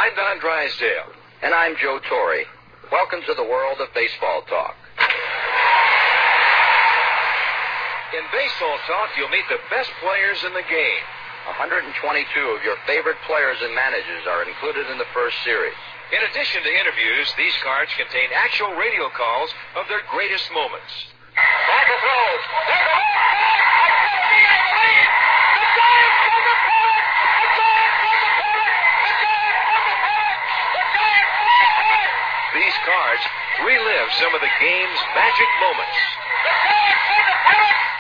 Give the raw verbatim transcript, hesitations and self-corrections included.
I'm Don Drysdale. And I'm Joe Torre. Welcome to the world of baseball talk. In baseball talk, you'll meet the best players in the game. one hundred twenty-two of your favorite players and managers are included in the first series. In addition to interviews, these cards contain actual radio calls of their greatest moments. Back of throws. There's a home run. The Giants from the Pirates. The Giants from the Pirates. The Giants from the Pirates. The Giants from the Pirates. These cards relive some of the game's magic moments. The Giants from the Pirates.